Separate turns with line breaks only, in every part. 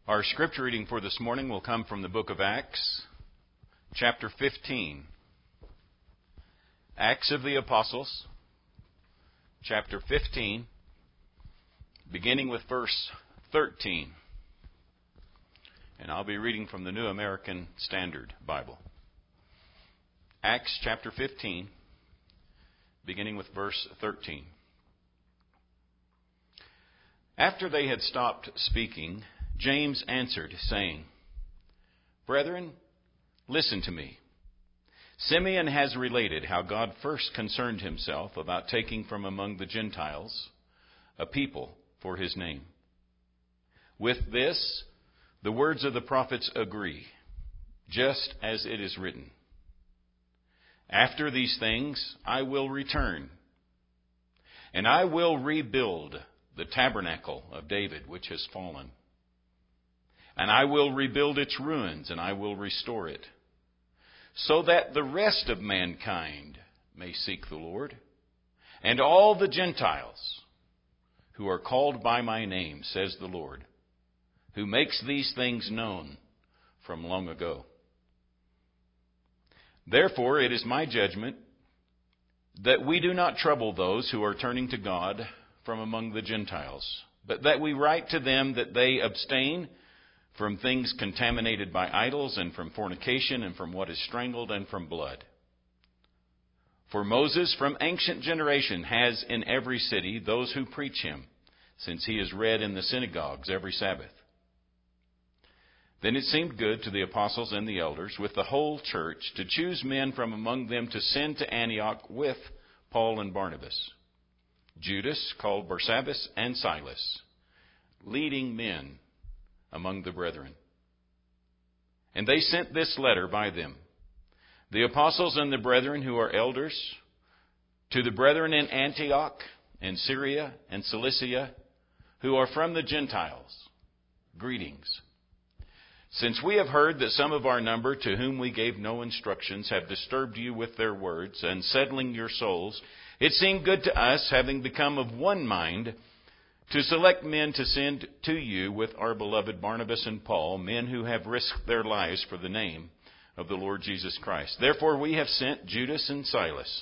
Our scripture reading for this morning will come from the book of Acts, chapter 15. Acts of the Apostles, chapter 15, beginning with verse 13. And I'll be reading from the New American Standard Bible. Acts chapter 15, beginning with verse 13. After they had stopped speaking, James answered, saying, Brethren, listen to me. Simeon has related how God first concerned himself about taking from among the Gentiles a people for his name. With this, the words of the prophets agree, just as it is written. After these things I will return, and I will rebuild the tabernacle of David which has fallen. And I will rebuild its ruins, and I will restore it, so that the rest of mankind may seek the Lord, and all the Gentiles who are called by my name, says the Lord, who makes these things known from long ago. Therefore, it is my judgment that we do not trouble those who are turning to God from among the Gentiles, but that we write to them that they abstain from things contaminated by idols, and from fornication, and from what is strangled, and from blood. For Moses from ancient generation has in every city those who preach him, since he is read in the synagogues every Sabbath. Then it seemed good to the apostles and the elders with the whole church to choose men from among them to send to Antioch with Paul and Barnabas, Judas called Barsabbas, and Silas, leading men among the brethren. And they sent this letter by them. The apostles and the brethren who are elders, to the brethren in Antioch and Syria and Cilicia, who are from the Gentiles, greetings. Since we have heard that some of our number, to whom we gave no instructions, have disturbed you with their words, and settling your souls, it seemed good to us, having become of one mind, to select men to send to you with our beloved Barnabas and Paul, men who have risked their lives for the name of the Lord Jesus Christ. Therefore we have sent Judas and Silas,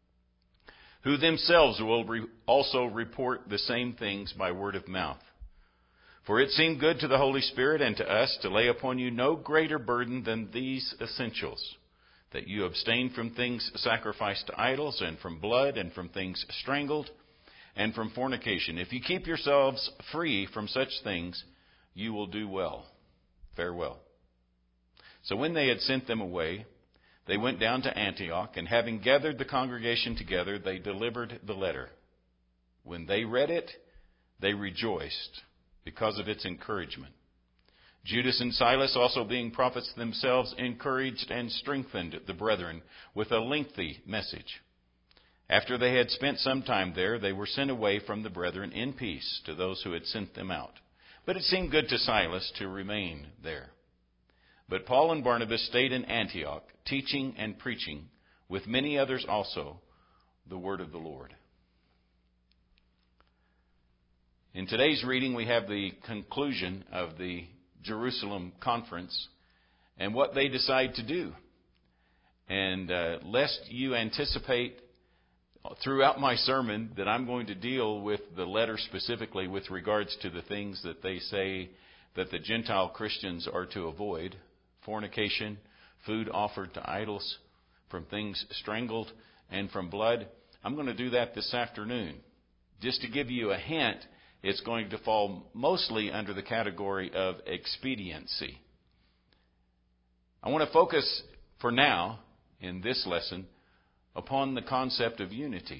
who themselves will also report the same things by word of mouth. For it seemed good to the Holy Spirit and to us to lay upon you no greater burden than these essentials, that you abstain from things sacrificed to idols, and from blood, and from things strangled, and from fornication. If you keep yourselves free from such things, you will do well. Farewell. So when they had sent them away, they went down to Antioch, and having gathered the congregation together, they delivered the letter. When they read it, they rejoiced because of its encouragement. Judas and Silas, also being prophets themselves, encouraged and strengthened the brethren with a lengthy message. After they had spent some time there, they were sent away from the brethren in peace to those who had sent them out. But it seemed good to Silas to remain there. But Paul and Barnabas stayed in Antioch, teaching and preaching, with many others also, the word of the Lord. In today's reading, we have the conclusion of the Jerusalem conference and what they decide to do. And lest you anticipate throughout my sermon that I'm going to deal with the letter specifically with regards to the things that they say that the Gentile Christians are to avoid: fornication, food offered to idols, from things strangled, and from blood. I'm going to do that this afternoon. Just to give you a hint, it's going to fall mostly under the category of expediency. I want to focus for now in this lesson upon the concept of unity,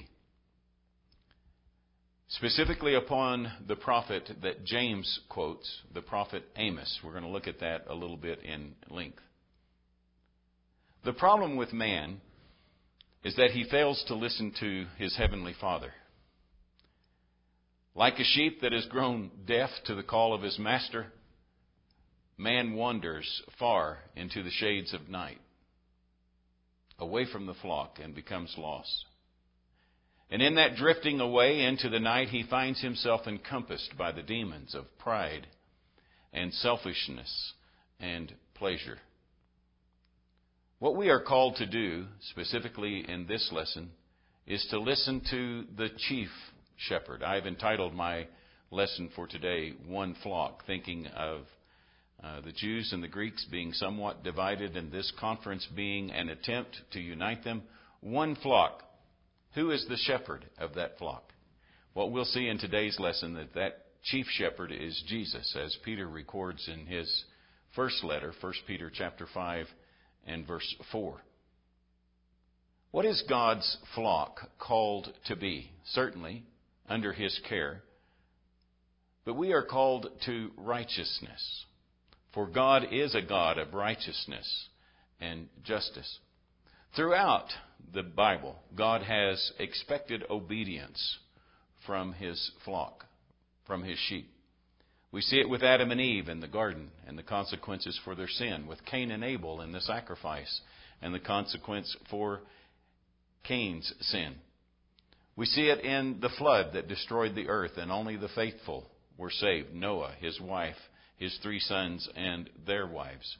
specifically upon the prophet that James quotes, the prophet Amos. We're going to look at that a little bit in length. The problem with man is that he fails to listen to his heavenly Father. Like a sheep that has grown deaf to the call of his master, man wanders far into the shades of night, away from the flock, and becomes lost. And in that drifting away into the night, he finds himself encompassed by the demons of pride and selfishness and pleasure. What we are called to do, specifically in this lesson, is to listen to the chief shepherd. I've entitled my lesson for today, One Flock, thinking of the Jews and the Greeks being somewhat divided, and this conference being an attempt to unite them. One flock. Who is the shepherd of that flock? Well, we'll see in today's lesson that chief shepherd is Jesus, as Peter records in his first letter, 1 Peter chapter 5 and verse 4. What is God's flock called to be? Certainly, under his care. But we are called to righteousness. For God is a God of righteousness and justice. Throughout the Bible, God has expected obedience from his flock, from his sheep. We see it with Adam and Eve in the garden and the consequences for their sin, with Cain and Abel in the sacrifice and the consequence for Cain's sin. We see it in the flood that destroyed the earth, and only the faithful were saved. Noah, his wife, his 3 sons, and their wives.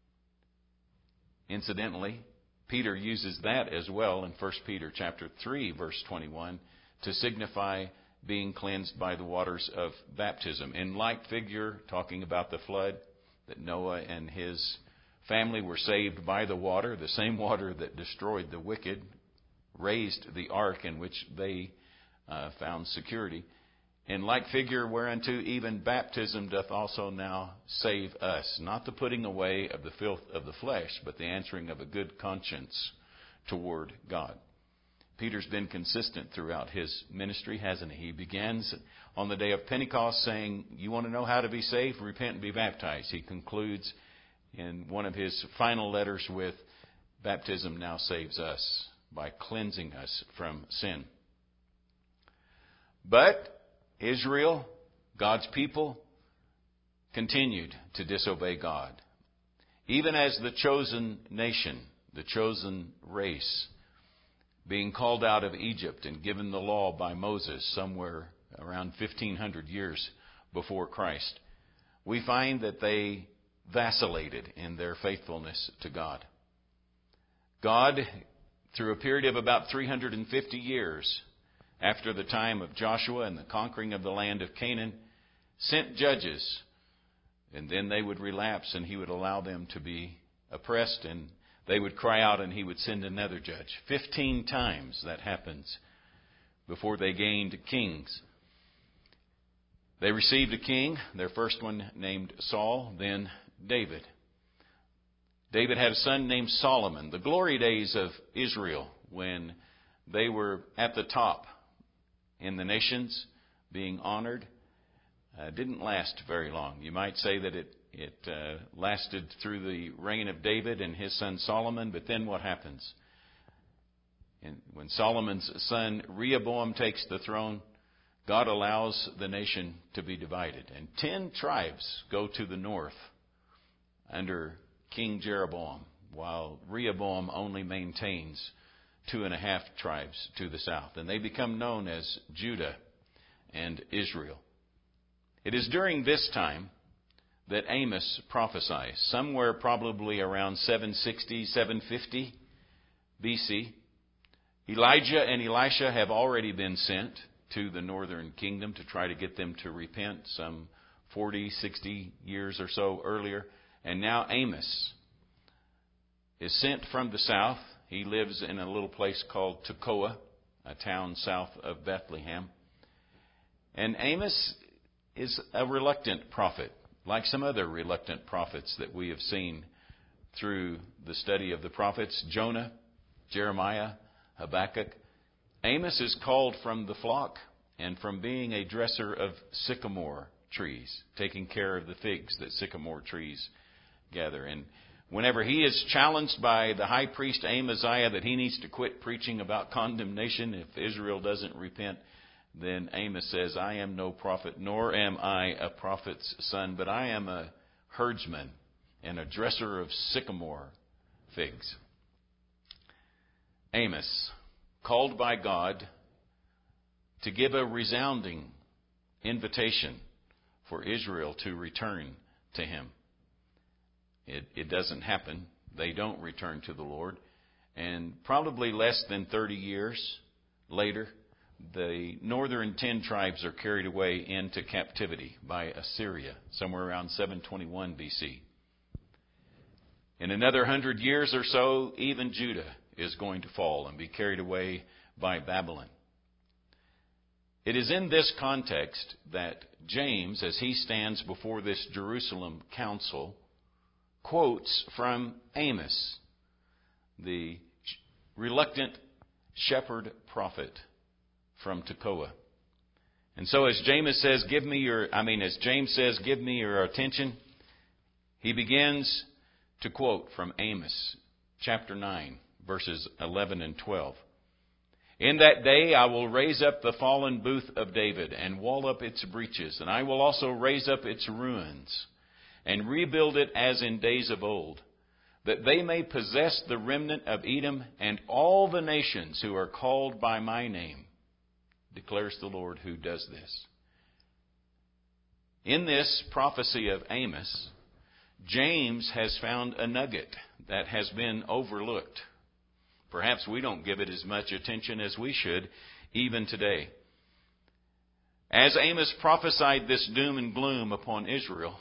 Incidentally, Peter uses that as well in 1 Peter chapter 3, verse 21, to signify being cleansed by the waters of baptism. In like figure, talking about the flood, that Noah and his family were saved by the water, the same water that destroyed the wicked, raised the ark in which they found security. In like figure, whereunto even baptism doth also now save us, not the putting away of the filth of the flesh, but the answering of a good conscience toward God. Peter's been consistent throughout his ministry, hasn't he? He begins on the day of Pentecost saying, you want to know how to be saved? Repent and be baptized. He concludes in one of his final letters with, baptism now saves us by cleansing us from sin. But Israel, God's people, continued to disobey God. Even as the chosen nation, the chosen race, being called out of Egypt and given the law by Moses somewhere around 1,500 years before Christ, we find that they vacillated in their faithfulness to God. God, through a period of about 350 years, after the time of Joshua and the conquering of the land of Canaan, sent judges, and then they would relapse and he would allow them to be oppressed, and they would cry out and he would send another judge. 15 times that happens before they gained kings. They received a king, their first one named Saul, then David. David had a son named Solomon. The glory days of Israel, when they were at the top in the nations, being honored, didn't last very long. You might say that it lasted through the reign of David and his son Solomon, but then what happens? And when Solomon's son Rehoboam takes the throne, God allows the nation to be divided. And 10 tribes go to the north under King Jeroboam, while Rehoboam only maintains 2.5 tribes to the south. And they become known as Judah and Israel. It is during this time that Amos prophesies, somewhere probably around 760, 750 BC. Elijah and Elisha have already been sent to the northern kingdom to try to get them to repent some 40, 60 years or so earlier. And now Amos is sent from the south. He lives in a little place called Tekoa, a town south of Bethlehem. And Amos is a reluctant prophet, like some other reluctant prophets that we have seen through the study of the prophets. Jonah, Jeremiah, Habakkuk. Amos is called from the flock and from being a dresser of sycamore trees, taking care of the figs that sycamore trees gather. And whenever he is challenged by the high priest Amaziah that he needs to quit preaching about condemnation if Israel doesn't repent, then Amos says, I am no prophet, nor am I a prophet's son, but I am a herdsman and a dresser of sycamore figs. Amos, called by God to give a resounding invitation for Israel to return to Him. It doesn't happen. They don't return to the Lord. And probably less than 30 years later, the northern 10 tribes are carried away into captivity by Assyria, somewhere around 721 BC. In another 100 years or so, even Judah is going to fall and be carried away by Babylon. It is in this context that James, as he stands before this Jerusalem council, quotes from Amos, the reluctant shepherd prophet from Tekoa. And so as James says, give me your attention, he begins to quote from Amos chapter 9, verses 11 and 12. In that day I will raise up the fallen booth of David and wall up its breaches, and I will also raise up its ruins and rebuild it as in days of old, that they may possess the remnant of Edom and all the nations who are called by my name, declares the Lord who does this. In this prophecy of Amos, James has found a nugget that has been overlooked. Perhaps we don't give it as much attention as we should, even today. As Amos prophesied this doom and gloom upon Israel,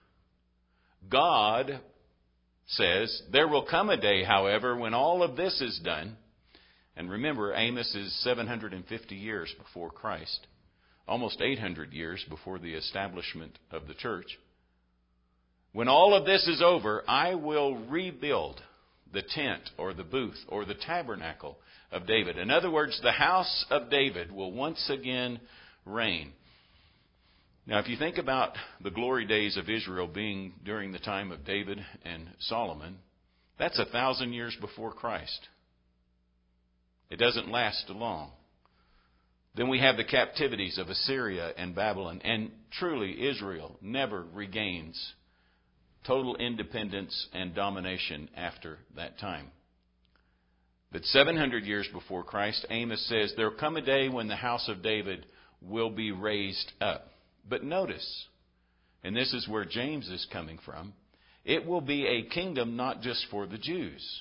God says, there will come a day, however, when all of this is done. And remember, Amos is 750 years before Christ, almost 800 years before the establishment of the church. When all of this is over, I will rebuild the tent or the booth or the tabernacle of David. In other words, the house of David will once again reign. Now, if you think about the glory days of Israel being during the time of David and Solomon, that's 1,000 years before Christ. It doesn't last long. Then we have the captivities of Assyria and Babylon, and truly Israel never regains total independence and domination after that time. But 700 years before Christ, Amos says, there will come a day when the house of David will be raised up. But notice, and this is where James is coming from, it will be a kingdom not just for the Jews.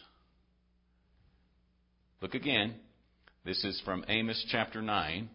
Look again. This is from Amos chapter 9.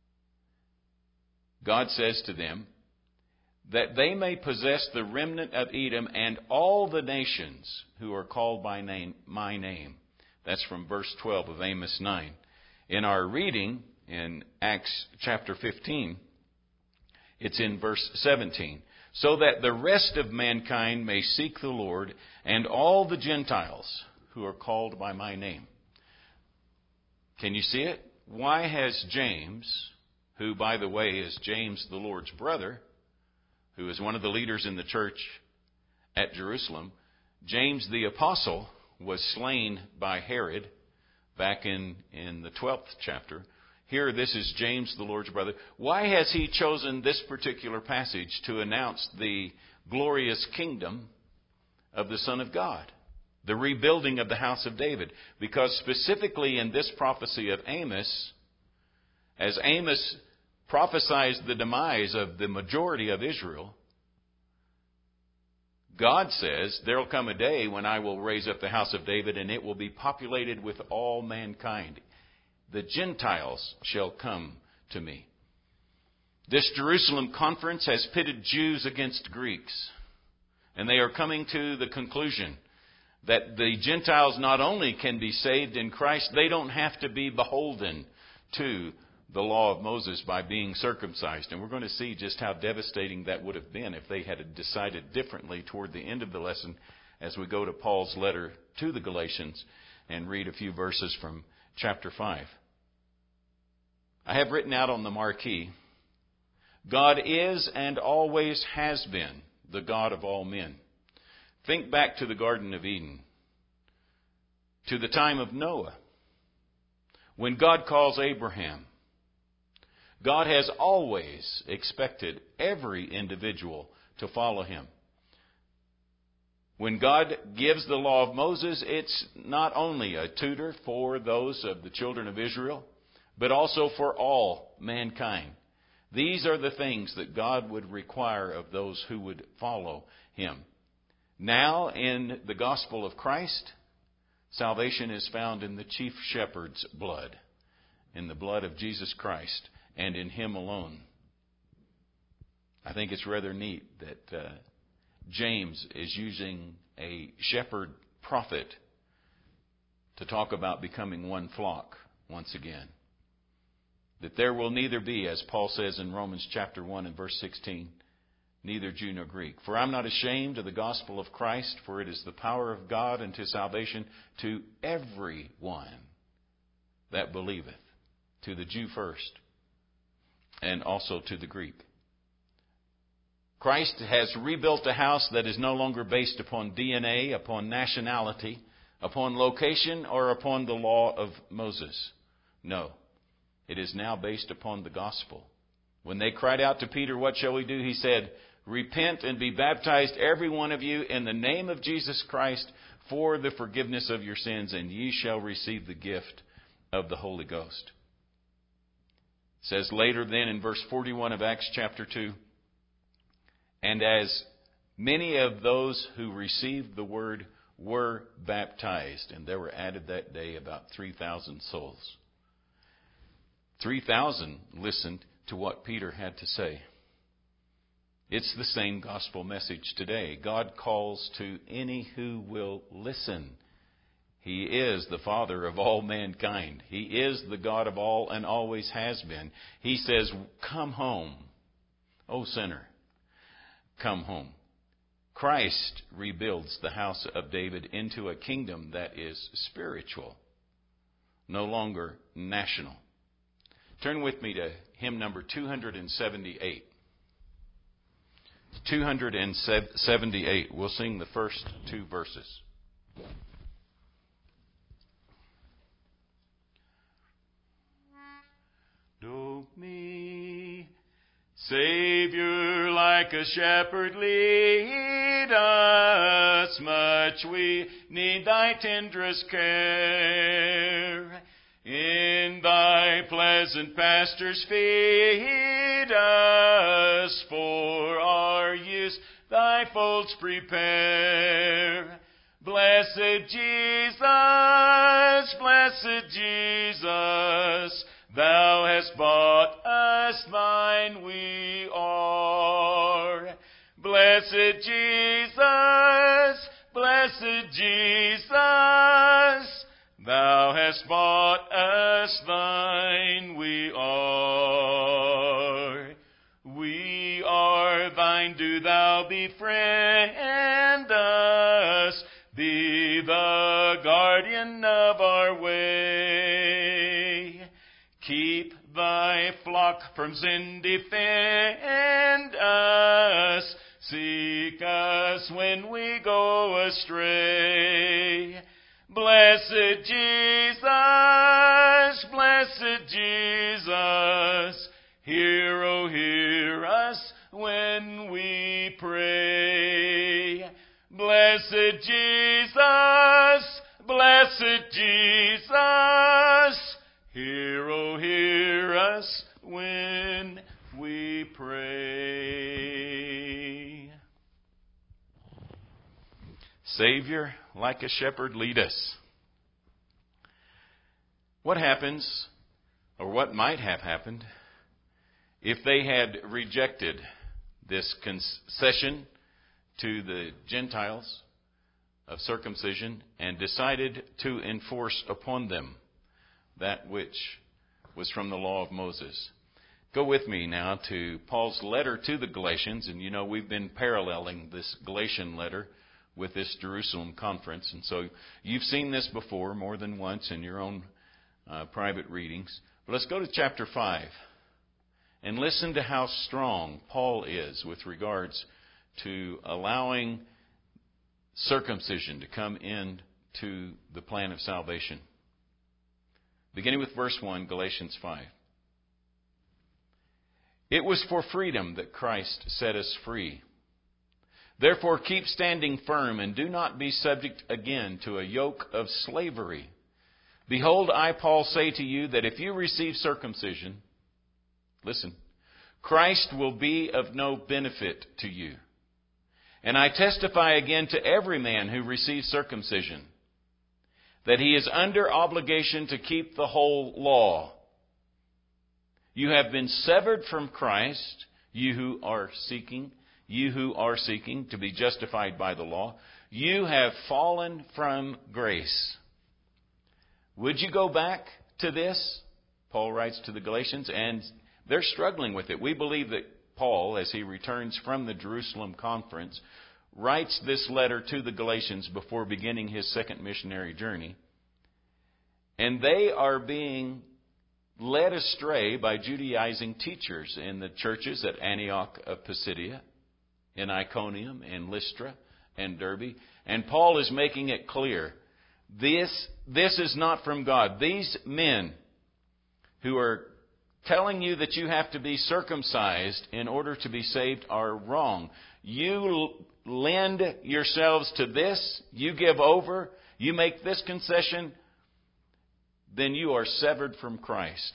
God says to them, that they may possess the remnant of Edom and all the nations who are called by my name. That's from verse 12 of Amos 9. In our reading in Acts chapter 15, it's in verse 17. So that the rest of mankind may seek the Lord and all the Gentiles who are called by my name. Can you see it? Why has James, who by the way is James the Lord's brother, who is one of the leaders in the church at Jerusalem, James the apostle was slain by Herod back in the 12th chapter. Here, this is James the Lord's brother. Why has he chosen this particular passage to announce the glorious kingdom of the Son of God? The rebuilding of the house of David. Because specifically in this prophecy of Amos, as Amos prophesies the demise of the majority of Israel, God says, there will come a day when I will raise up the house of David and it will be populated with all mankind. The Gentiles shall come to me. This Jerusalem conference has pitted Jews against Greeks. And they are coming to the conclusion that the Gentiles not only can be saved in Christ, they don't have to be beholden to the law of Moses by being circumcised. And we're going to see just how devastating that would have been if they had decided differently toward the end of the lesson as we go to Paul's letter to the Galatians and read a few verses from chapter 5. I have written out on the marquee, God is and always has been the God of all men. Think back to the Garden of Eden, to the time of Noah, when God calls Abraham. God has always expected every individual to follow him. When God gives the law of Moses, it's not only a tutor for those of the children of Israel, but also for all mankind. These are the things that God would require of those who would follow Him. Now, in the gospel of Christ, salvation is found in the chief shepherd's blood, in the blood of Jesus Christ, and in Him alone. I think it's rather neat that James is using a shepherd prophet to talk about becoming one flock once again. That there will neither be, as Paul says in Romans chapter 1 and verse 16, neither Jew nor Greek. For I'm not ashamed of the gospel of Christ, for it is the power of God unto salvation to everyone that believeth, to the Jew first, and also to the Greek. Christ has rebuilt a house that is no longer based upon DNA, upon nationality, upon location, or upon the law of Moses. No. It is now based upon the gospel. When they cried out to Peter, "What shall we do?" he said, "Repent and be baptized, every one of you, in the name of Jesus Christ, for the forgiveness of your sins, and ye shall receive the gift of the Holy Ghost." It says later then in verse 41 of Acts chapter 2, "And as many of those who received the word were baptized," and there were added that day about 3,000 souls. 3,000 listened to what Peter had to say. It's the same gospel message today. God calls to any who will listen. He is the Father of all mankind. He is the God of all and always has been. He says, "Come home, O sinner, come home." Christ rebuilds the house of David into a kingdom that is spiritual, no longer national. Turn with me to hymn number 278. 278. We'll sing the first two verses. Know me, Savior, like a shepherd, lead us. Much we need Thy tenderest care. In Thy pleasant pastures feed us, for our use Thy folds prepare. Blessed Jesus, Thou hast bought us, Thine we are. Blessed Jesus, Thou hast bought us, Thine we are. We are Thine, do Thou befriend us, be the guardian of our way. Keep Thy flock from sin, defend us, seek us when we go astray. Blessed Jesus, hear, oh, hear us when we pray. Blessed Jesus, hear, oh, hear us when we pray. Savior, like a shepherd, lead us. What happens, or what might have happened, if they had rejected this concession to the Gentiles of circumcision and decided to enforce upon them that which was from the law of Moses? Go with me now to Paul's letter to the Galatians, and you know we've been paralleling this Galatian letter with this Jerusalem conference, and so you've seen this before more than once in your own private readings. But let's go to chapter 5 and listen to how strong Paul is with regards to allowing circumcision to come into the plan of salvation. Beginning with verse 1, Galatians 5. It was for freedom that Christ set us free. Therefore keep standing firm and do not be subject again to a yoke of slavery. Behold, I, Paul, say to you that if you receive circumcision, listen, Christ will be of no benefit to you. And I testify again to every man who receives circumcision, that he is under obligation to keep the whole law. You have been severed from Christ, you who are seeking to be justified by the law. You have fallen from grace. Would you go back to this? Paul writes to the Galatians, and they're struggling with it. We believe that Paul, as he returns from the Jerusalem conference, writes this letter to the Galatians before beginning his second missionary journey. And they are being led astray by Judaizing teachers in the churches at Antioch of Pisidia, in Iconium, in Lystra, and Derbe. And Paul is making it clear, this is not from God. These men who are telling you that you have to be circumcised in order to be saved are wrong. You lend yourselves to this, you give over, you make this concession, then you are severed from Christ.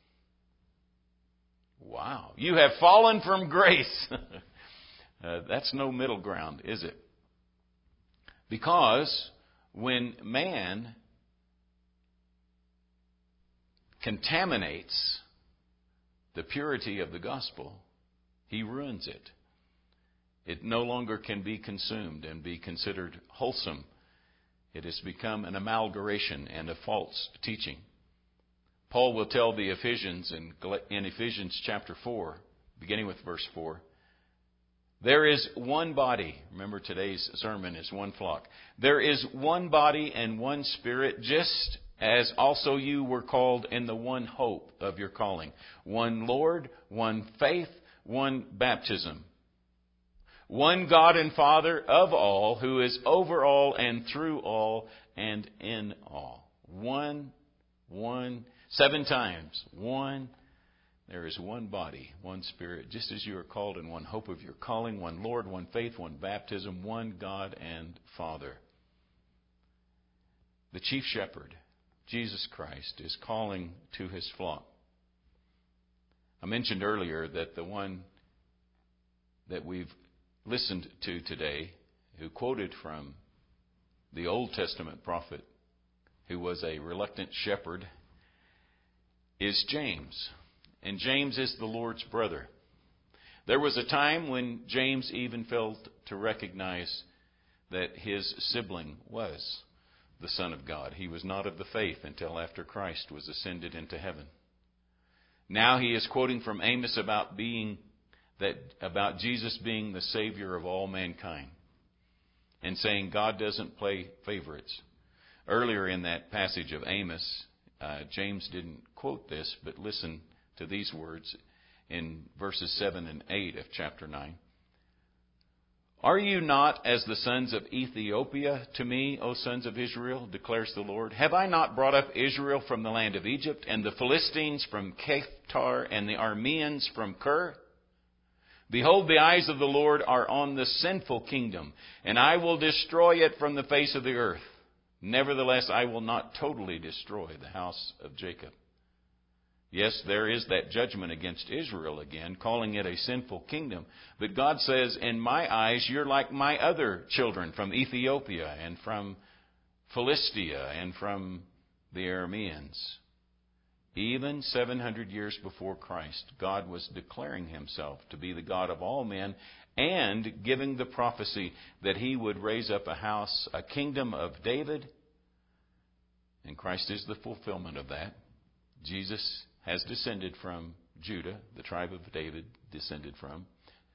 Wow. You have fallen from grace. That's no middle ground, is it? Because when man contaminates the purity of the gospel, he ruins it. It no longer can be consumed and be considered wholesome. It has become an amalgamation and a false teaching. Paul will tell the Ephesians in Ephesians chapter 4, beginning with verse 4, there is one body. Remember, today's sermon is one flock. There is one body and one Spirit, just as also you were called in the one hope of your calling. One Lord, one faith, one baptism. One God and Father of all, who is over all and through all and in all. One, 7 times. One. There is one body, one Spirit, just as you are called in one hope of your calling, one Lord, one faith, one baptism, one God and Father. The chief shepherd, Jesus Christ, is calling to his flock. I mentioned earlier that the one that we've listened to today, who quoted from the Old Testament prophet, who was a reluctant shepherd, is James. And James is the Lord's brother. There was a time when James even failed to recognize that his sibling was the Son of God. He was not of the faith until after Christ was ascended into heaven. Now he is quoting from Amos about Jesus being the Savior of all mankind, and saying God doesn't play favorites. Earlier in that passage of Amos, James didn't quote this, but listen to these words in verses 7 and 8 of chapter 9. Are you not as the sons of Ethiopia to me, O sons of Israel, declares the Lord? Have I not brought up Israel from the land of Egypt, and the Philistines from Caphtor, and the Arameans from Kir? Behold, the eyes of the Lord are on the sinful kingdom, and I will destroy it from the face of the earth. Nevertheless, I will not totally destroy the house of Jacob. Yes, there is that judgment against Israel again, calling it a sinful kingdom. But God says, in my eyes, you're like my other children from Ethiopia and from Philistia and from the Arameans. Even 700 years before Christ, God was declaring himself to be the God of all men and giving the prophecy that he would raise up a house, a kingdom of David. And Christ is the fulfillment of that. Jesus has descended from Judah, the tribe of David descended from.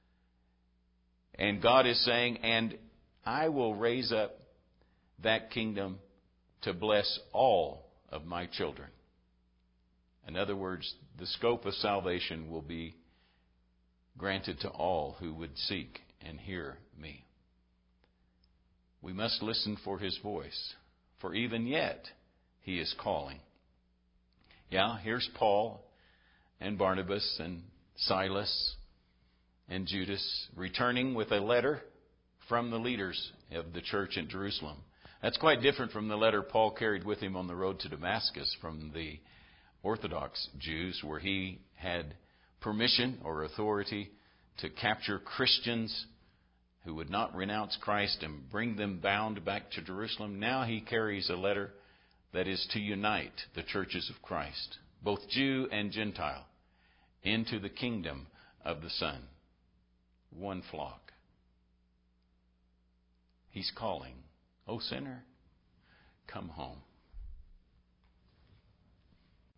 And God is saying, and I will raise up that kingdom to bless all of my children. In other words, the scope of salvation will be granted to all who would seek and hear me. We must listen for his voice, for even yet he is calling. Yeah, here's Paul and Barnabas and Silas and Judas returning with a letter from the leaders of the church in Jerusalem. That's quite different from the letter Paul carried with him on the road to Damascus from the Orthodox Jews, where he had permission or authority to capture Christians who would not renounce Christ and bring them bound back to Jerusalem. Now he carries a letter that is to unite the churches of Christ, both Jew and Gentile, into the kingdom of the Son. One flock. He's calling, "O sinner, come home."